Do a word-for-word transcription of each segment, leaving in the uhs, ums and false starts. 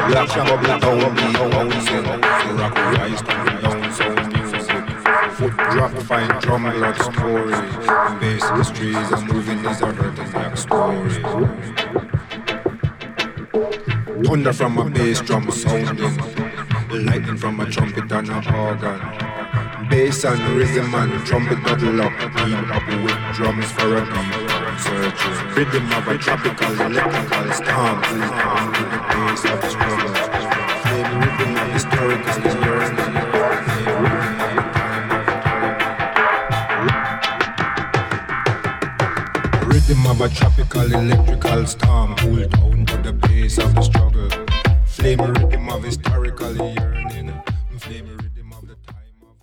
Black bubble down, beat bouncing. Rock rise, coming down, sound music. Foot drop, fine drum, blood story. Bass mysteries, I'm moving, these are hurting black stories. Thunder from a bass drum sounding. Lightning from a trumpet and a organ. Bass and rhythm and trumpet double up. Beat up with drums for a beat. Searching rhythm of a tropical electrical storm. Down with the bass of the struggle. Flame rhythm of historical yearning. Rhythm of a tropical electrical storm. Cool down to the bass of the struggle. Flame rhythm of historical yearning. Flame rhythm of the time of.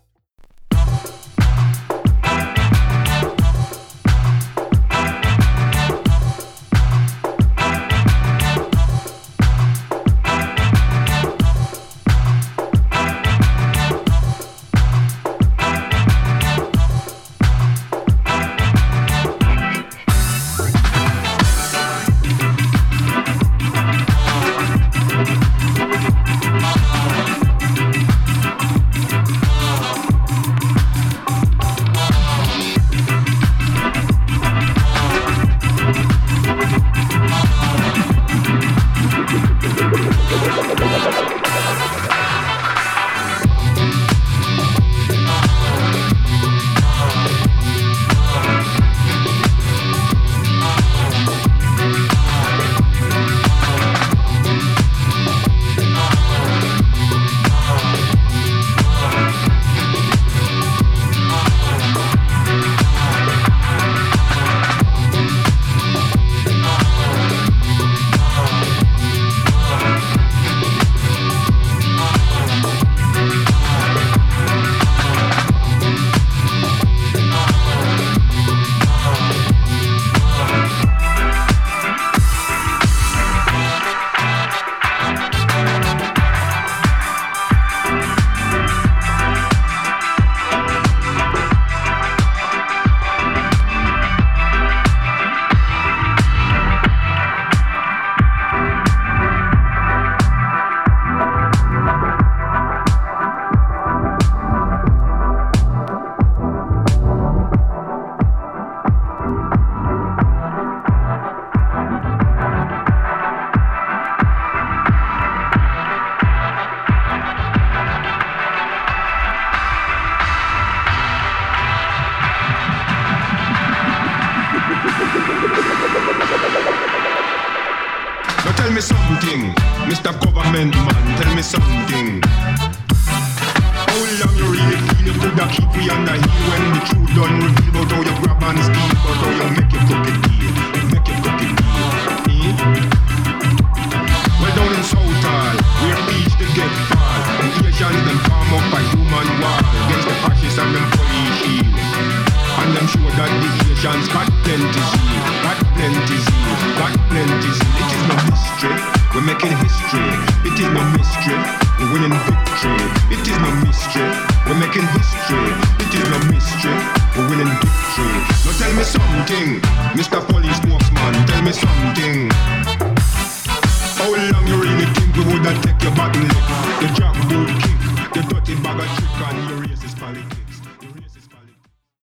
Tell me something, Mister Government Man, tell me something. How long you really feel you coulda keep we on the heel when the truth done reveal about how you grab and steal, about how you make it crooked deal, make it crooked deal, eh? Well down in Southall, where peace they get fall, and Asians them farm up a human war against the fascists and them police shield. And them sure that the Asians got plenty zeal, got plenty zeal, got plenty zeal. It is no mystery, we're making history. It is no mystery, we're winning victory. It is no mystery, we're making history. It is no mystery, we're winning victory. Now tell me something, Mister Police Spokesman, tell me something. How long you really think we woulda take your button lick, your jackboot kick, your dirty bag of trick and your racist politics?